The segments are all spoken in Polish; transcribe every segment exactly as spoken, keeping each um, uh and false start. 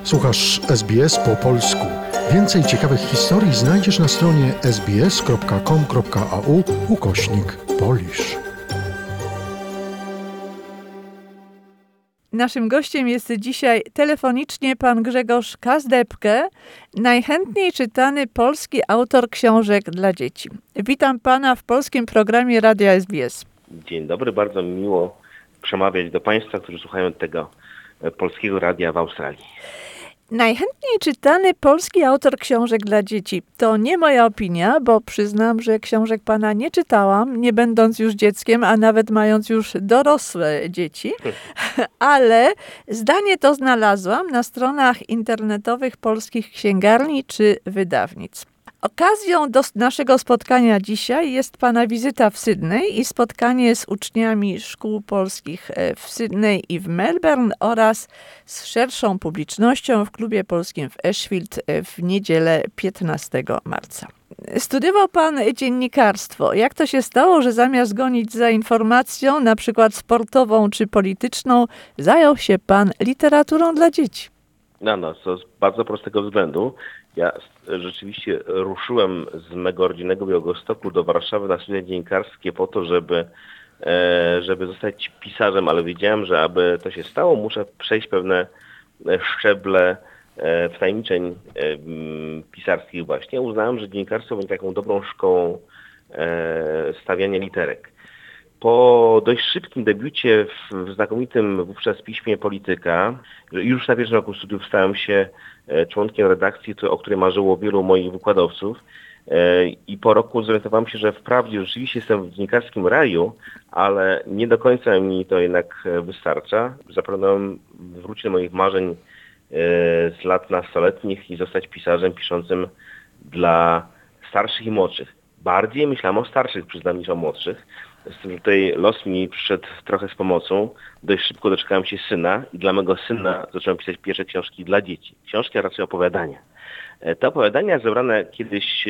Słuchasz S B S po polsku. Więcej ciekawych historii znajdziesz na stronie sbs.com.au ukośnik Polish. Naszym gościem jest dzisiaj telefonicznie pan Grzegorz Kazdebke, najchętniej czytany polski autor książek dla dzieci. Witam pana w polskim programie Radia S B S. Dzień dobry, bardzo mi miło przemawiać do państwa, którzy słuchają tego polskiego radia w Australii. Najchętniej czytany polski autor książek dla dzieci. To nie moja opinia, bo przyznam, że książek pana nie czytałam, nie będąc już dzieckiem, a nawet mając już dorosłe dzieci. Ale zdanie to znalazłam na stronach internetowych polskich księgarni czy wydawnictw. Okazją do naszego spotkania dzisiaj jest pana wizyta w Sydney i spotkanie z uczniami szkół polskich w Sydney i w Melbourne oraz z szerszą publicznością w klubie polskim w Ashfield w niedzielę piętnastego marca. Studiował pan dziennikarstwo. Jak to się stało, że zamiast gonić za informacją, na przykład sportową czy polityczną, zajął się pan literaturą dla dzieci? No, no, to z bardzo prostego względu. Ja rzeczywiście ruszyłem z mego rodzinnego Białegostoku do Warszawy na studia dziennikarskie po to, żeby, żeby zostać pisarzem, ale wiedziałem, że aby to się stało, muszę przejść pewne szczeble wtajemniczeń pisarskich właśnie. Uznałem, że dziennikarstwo będzie taką dobrą szkołą stawiania literek. Po dość szybkim debiucie w znakomitym wówczas piśmie Polityka, już na pierwszym roku studiów stałem się członkiem redakcji, o której marzyło wielu moich wykładowców, i po roku zorientowałem się, że wprawdzie rzeczywiście jestem w dziennikarskim raju, ale nie do końca mi to jednak wystarcza. Zapragnąłem wrócić do moich marzeń z lat nastoletnich i zostać pisarzem piszącym dla starszych i młodszych. Bardziej myślałem o starszych, przyznam, niż o młodszych. Z tym, że tutaj los mi przyszedł trochę z pomocą. Dość szybko doczekałem się syna i dla mego syna zacząłem pisać pierwsze książki dla dzieci. Książki, a raczej opowiadania. Te opowiadania zebrane kiedyś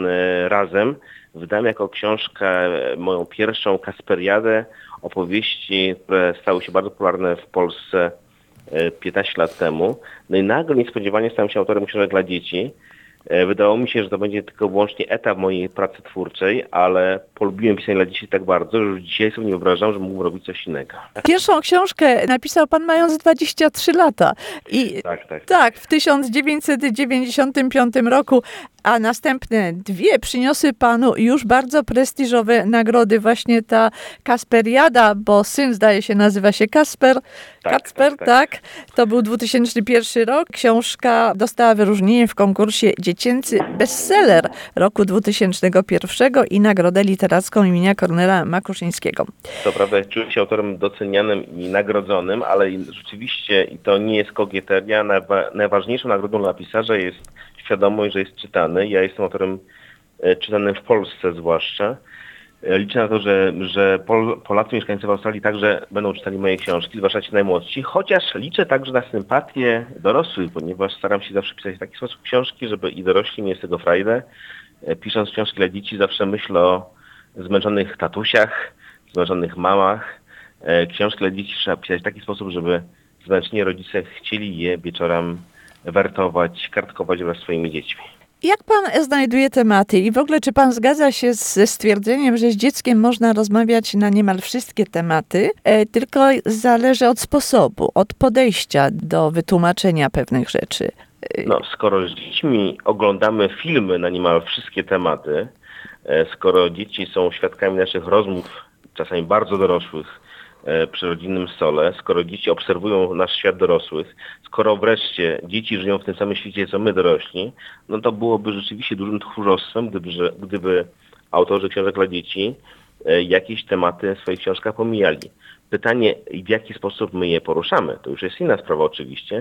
razem wydałem jako książkę moją pierwszą Kasperiadę, opowieści, które stały się bardzo popularne w Polsce piętnaście lat temu. No i nagle niespodziewanie stałem się autorem książek dla dzieci. Wydawało mi się, że to będzie tylko wyłącznie etap mojej pracy twórczej, ale polubiłem pisanie dla dzieci tak bardzo, że już dzisiaj sobie nie wyobrażam, że mógłbym robić coś innego. Pierwszą książkę napisał pan mając dwadzieścia trzy lata. I tak, tak. Tak, w tysiąc dziewięćset dziewięćdziesiątym piątym roku, a następne dwie przyniosły panu już bardzo prestiżowe nagrody. Właśnie ta Kasperiada, bo syn zdaje się nazywa się Kasper. Tak, Kacper, tak, tak. tak. To był dwa tysiące pierwszy rok. Książka dostała wyróżnienie w konkursie Dziecięcy Bestseller roku dwa tysiące pierwszego i nagrodę literacką imienia Kornela Makuszyńskiego. To prawda, czułem się autorem docenianym i nagrodzonym, ale rzeczywiście, i to nie jest kogieteria, najważniejszą nagrodą dla pisarza jest świadomość, że jest czytany. Ja jestem autorem czytanym w Polsce zwłaszcza. Liczę na to, że, że Pol, Polacy mieszkający w Australii także będą czytali moje książki, zwłaszcza ci najmłodsi, chociaż liczę także na sympatię dorosłych, ponieważ staram się zawsze pisać w taki sposób książki, żeby i dorośli mieli z tego frajdę. Pisząc książki dla dzieci zawsze myślę o zmęczonych tatusiach, zmęczonych mamach. Książki dla dzieci trzeba pisać w taki sposób, żeby zmęczeni rodzice chcieli je wieczorem wertować, kartkować wraz z swoimi dziećmi. Jak pan znajduje tematy i w ogóle czy pan zgadza się ze stwierdzeniem, że z dzieckiem można rozmawiać na niemal wszystkie tematy, e, tylko zależy od sposobu, od podejścia do wytłumaczenia pewnych rzeczy? No, skoro z dziećmi oglądamy filmy na niemal wszystkie tematy, e, skoro dzieci są świadkami naszych rozmów, czasami bardzo dorosłych, przy rodzinnym stole, skoro dzieci obserwują nasz świat dorosłych, skoro wreszcie dzieci żyją w tym samym świecie, co my dorośli, no to byłoby rzeczywiście dużym tchórzostwem, gdyby, że, gdyby autorzy książek dla dzieci jakieś tematy w swoich książkach pomijali. Pytanie, w jaki sposób my je poruszamy, to już jest inna sprawa oczywiście.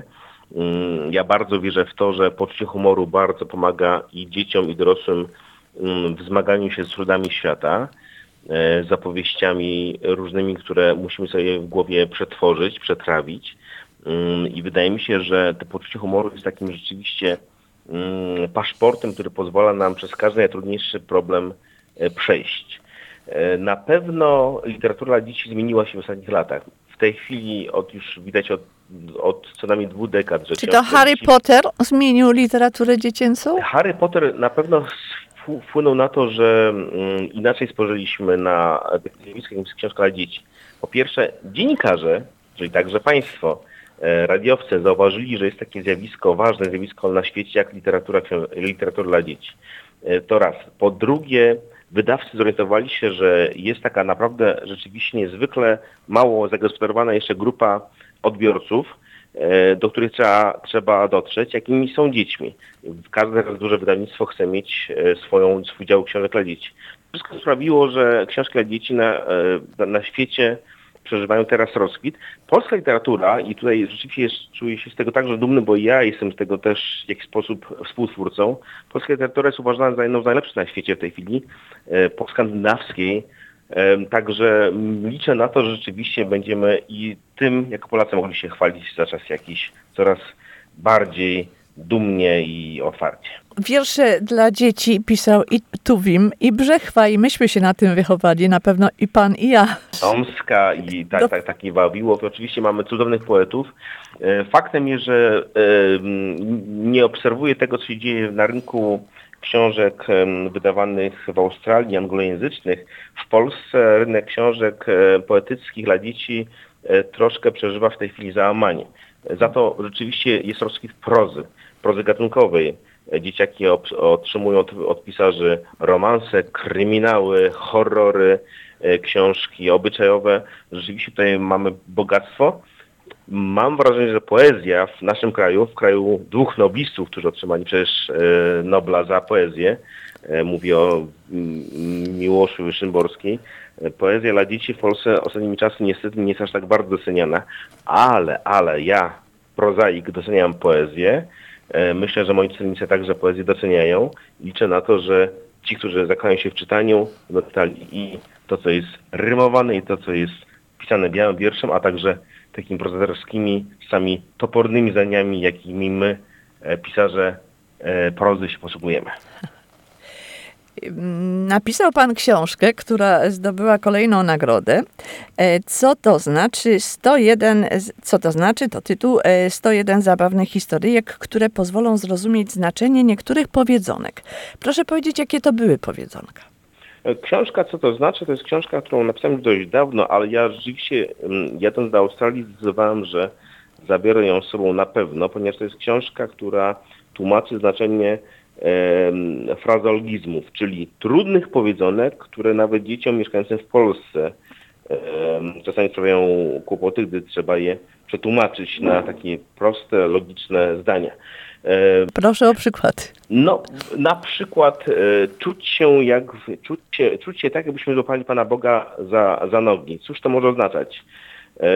Ja bardzo wierzę w to, że poczucie humoru bardzo pomaga i dzieciom, i dorosłym w zmaganiu się z trudami świata, z opowieściami różnymi, które musimy sobie w głowie przetworzyć, przetrawić. I wydaje mi się, że to poczucie humoru jest takim rzeczywiście paszportem, który pozwala nam przez każdy najtrudniejszy problem przejść. Na pewno literatura dla dzieci zmieniła się w ostatnich latach. W tej chwili od już widać od od co najmniej dwóch dekad. Że Czy to książki dla Harry dzieci- Potter zmienił literaturę dziecięcą? Harry Potter na pewno wpł- wpłynął na to, że mm, inaczej spojrzeliśmy na zjawisko, jakim jest książka dla dzieci. Po pierwsze, dziennikarze, czyli także państwo, e, radiowcy zauważyli, że jest takie zjawisko, ważne zjawisko na świecie jak literatura, książ- literatura dla dzieci. E, to raz. Po drugie, wydawcy zorientowali się, że jest taka naprawdę rzeczywiście niezwykle mało zagospodarowana jeszcze grupa odbiorców, e, do których trzeba, trzeba dotrzeć, jakimi są dziećmi. Każde teraz duże wydawnictwo chce mieć e, swoją, swój dział książek dla dzieci. Wszystko sprawiło, że książki dla dzieci na, e, na, na świecie przeżywają teraz rozkwit. Polska literatura, i tutaj rzeczywiście jest, czuję się z tego także dumny, bo ja jestem z tego też w jakiś sposób współtwórcą. Polska literatura jest uważana za jedną z najlepszych na świecie w tej chwili, e, po skandynawskiej. E, Także liczę na to, że rzeczywiście będziemy i tym, jako Polacy, mogli się chwalić za czas jakiś coraz bardziej dumnie i otwarcie. Wiersze dla dzieci pisał i Tuwim, i Brzechwa, i myśmy się na tym wychowali, na pewno i pan, i ja. Tomska i tak, Do- tak, taki Wawiłow. Oczywiście mamy cudownych poetów. E, Faktem jest, że e, m, nie obserwuję tego, co się dzieje na rynku książek em, wydawanych w Australii, anglojęzycznych. W Polsce rynek książek e, poetyckich dla dzieci e, troszkę przeżywa w tej chwili załamanie. Za to rzeczywiście jest rozkwit prozy, prozy gatunkowej. E, Dzieciaki ob- otrzymują od, od pisarzy romanse, kryminały, horrory, e, książki obyczajowe. Rzeczywiście tutaj mamy bogactwo. Mam wrażenie, że poezja w naszym kraju, w kraju dwóch noblistów, którzy otrzymali przecież e, Nobla za poezję, e, mówię o mm, Miłoszu Szymborskiej, e, poezja dla dzieci w Polsce ostatnimi czasy niestety nie jest aż tak bardzo doceniana, ale, ale ja, prozaik, doceniam poezję. E, Myślę, że moi czytelnicy także poezję doceniają. Liczę na to, że ci, którzy zakochają się w czytaniu, będą czytali i to, co jest rymowane, i to, co jest pisane białym wierszem, a także takimi prozatorskimi, czasami topornymi zdaniami, jakimi my, e, pisarze e, prozy, się posługujemy. Napisał pan książkę, która zdobyła kolejną nagrodę. E, Co to znaczy sto jeden, z- co to znaczy, to tytuł e, sto jeden zabawnych historyjek, które pozwolą zrozumieć znaczenie niektórych powiedzonek. Proszę powiedzieć, jakie to były powiedzonka. E, Książka, co to znaczy? To jest książka, którą napisałem już dość dawno, ale ja rzeczywiście, mm, jadąc do Australii, zdecydowałem, że zabiorę ją z sobą na pewno, ponieważ to jest książka, która tłumaczy znaczenie em, frazeologizmów, czyli trudnych powiedzonek, które nawet dzieciom mieszkającym w Polsce em, czasami sprawiają kłopoty, gdy trzeba je przetłumaczyć na takie proste, logiczne zdania. E, Proszę o przykład. No, na przykład e, czuć się jak, w- czuć się, czuć się tak, jakbyśmy złapali Pana Boga za, za nogi. Cóż to może oznaczać? E,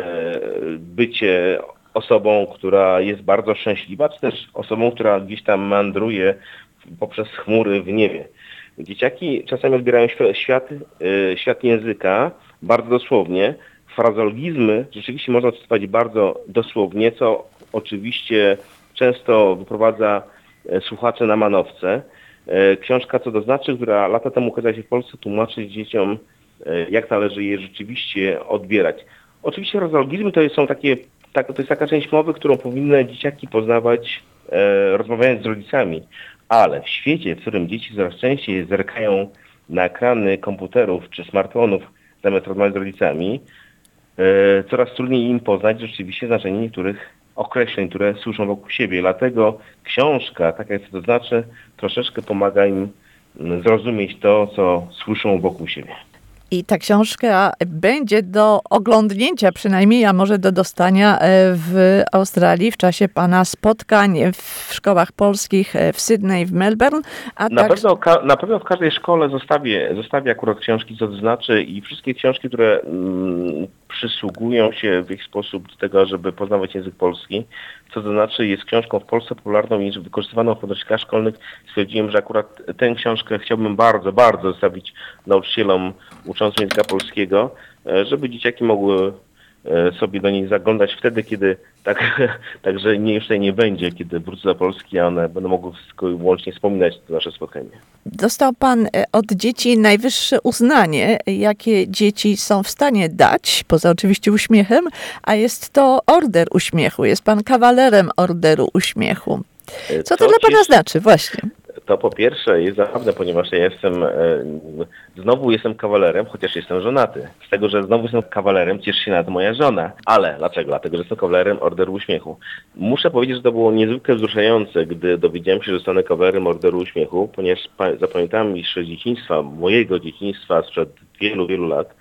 bycie osobą, która jest bardzo szczęśliwa, czy też osobą, która gdzieś tam mandruje poprzez chmury w niebie. Dzieciaki czasami odbierają świat, świat, e, świat języka bardzo dosłownie. Frazeologizmy rzeczywiście można czytać bardzo dosłownie, co oczywiście często wyprowadza e, słuchacze na manowce. E, Książka Co to znaczy, która lata temu ukazała się w Polsce, tłumaczy dzieciom, e, jak należy je rzeczywiście odbierać. Oczywiście frazeologizmy to są takie, tak, to jest taka część mowy, którą powinny dzieciaki poznawać e, rozmawiając z rodzicami, ale w świecie, w którym dzieci coraz częściej zerkają na ekrany komputerów czy smartfonów zamiast rozmawiać z rodzicami, e, coraz trudniej im poznać rzeczywiście znaczenie niektórych określeń, które słyszą wokół siebie. Dlatego książka, tak jak to znaczy, troszeczkę pomaga im mm, zrozumieć to, co słyszą wokół siebie. I ta książka będzie do oglądnięcia przynajmniej, a może do dostania e, w Australii w czasie pana spotkań w szkołach polskich e, w Sydney, w Melbourne. A Na, tak, pewno, ka- na pewno w każdej szkole zostawię, zostawię akurat książki, co to znaczy, i wszystkie książki, które mm, przysługują się w ich sposób do tego, żeby poznawać język polski, co to znaczy jest książką w Polsce popularną i wykorzystywaną w podręcznikach szkolnych. Stwierdziłem, że akurat tę książkę chciałbym bardzo, bardzo zostawić nauczycielom uczącym języka polskiego, e, żeby dzieciaki mogły sobie do niej zaglądać wtedy, kiedy tak, także nie, już tutaj nie będzie, kiedy wrócę do Polski, a one będą mogły wszystko i łącznie wspominać to nasze spotkanie. Dostał pan od dzieci najwyższe uznanie, jakie dzieci są w stanie dać, poza oczywiście uśmiechem, a jest to Order Uśmiechu. Jest pan kawalerem Orderu Uśmiechu. Co to, to dla pana cieszy... znaczy? Właśnie. To po pierwsze jest zabawne, ponieważ ja jestem, e, znowu jestem kawalerem, chociaż jestem żonaty. Z tego, że znowu jestem kawalerem, cieszy się nawet moja żona. Ale dlaczego? Dlatego, że jestem kawalerem Orderu Uśmiechu. Muszę powiedzieć, że to było niezwykle wzruszające, gdy dowiedziałem się, że zostanę kawalerem Orderu Uśmiechu, ponieważ pa- zapamiętałem jeszcze z dzieciństwa, mojego dzieciństwa sprzed wielu, wielu lat,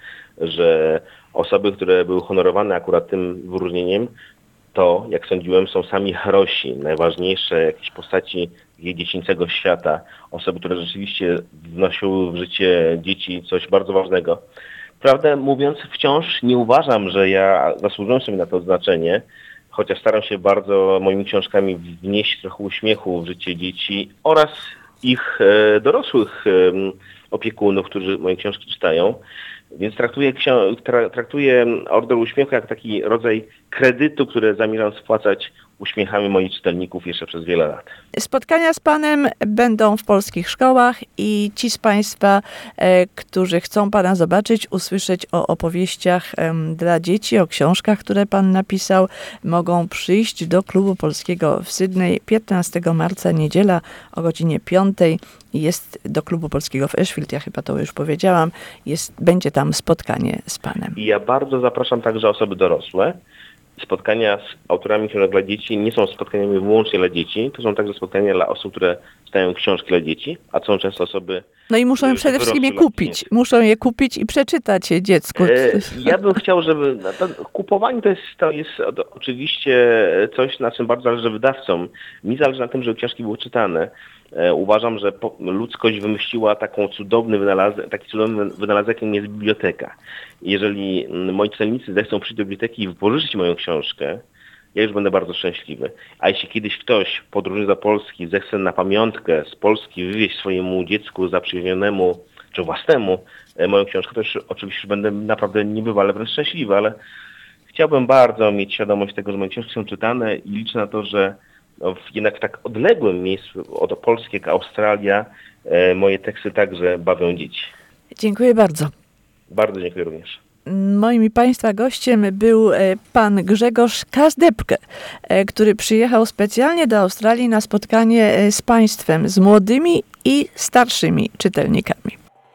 że osoby, które były honorowane akurat tym wyróżnieniem, to, jak sądziłem, są sami herosi, najważniejsze jakieś postaci jej dziecięcego świata, osoby, które rzeczywiście wnosiły w życie dzieci coś bardzo ważnego. Prawdę mówiąc, wciąż nie uważam, że ja zasłużyłem sobie na to odznaczenie, chociaż staram się bardzo moimi książkami wnieść trochę uśmiechu w życie dzieci oraz ich e, dorosłych e, opiekunów, którzy moje książki czytają. Więc traktuję, tra, traktuję Order Uśmiechu jak taki rodzaj kredytu, który zamierzam spłacać uśmiechami moich czytelników jeszcze przez wiele lat. Spotkania z panem będą w polskich szkołach i ci z państwa, e, którzy chcą pana zobaczyć, usłyszeć o opowieściach e, dla dzieci, o książkach, które pan napisał, mogą przyjść do Klubu Polskiego w Sydney piętnastego marca, niedziela o godzinie piątej. Jest do Klubu Polskiego w Ashfield, ja chyba to już powiedziałam, jest, będzie tam spotkanie z panem. I ja bardzo zapraszam także osoby dorosłe. Spotkania z autorami książek dla dzieci nie są spotkaniami wyłącznie dla dzieci, to są także spotkania dla osób, które czytają książki dla dzieci, a to są często osoby... No i muszą przede wszystkim je kupić. Muszą je kupić i przeczytać je dziecku. E, ja bym chciał, żeby... To, kupowanie to jest, to jest oczywiście coś, na czym bardzo zależy wydawcom. Mi zależy na tym, żeby książki były czytane. E, uważam, że po, ludzkość wymyśliła taką cudowny wynalazek, taki cudowny wynalazek, jakim jest biblioteka. Jeżeli moi czytelnicy zechcą przyjść do biblioteki i wypożyczyć moją książkę, ja już będę bardzo szczęśliwy. A jeśli kiedyś ktoś podróżuje do Polski, zechce na pamiątkę z Polski wywieźć swojemu dziecku zaprzyjaźnionemu czy własnemu e, moją książkę, to już oczywiście będę naprawdę niebywale wręcz szczęśliwy, ale chciałbym bardzo mieć świadomość tego, że moje książki są czytane i liczę na to, że no, w jednak w tak odległym miejscu od Polski jak Australia e, moje teksty także bawią dzieci. Dziękuję bardzo. Bardzo dziękuję również. Moim i państwa gościem był pan Grzegorz Kazdebke, który przyjechał specjalnie do Australii na spotkanie z państwem, z młodymi i starszymi czytelnikami.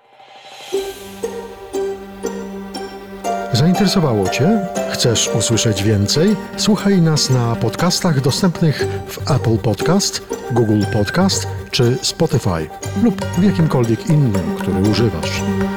Zainteresowało Cię? Chcesz usłyszeć więcej? Słuchaj nas na podcastach dostępnych w Apple Podcast, Google Podcast czy Spotify lub w jakimkolwiek innym, który używasz.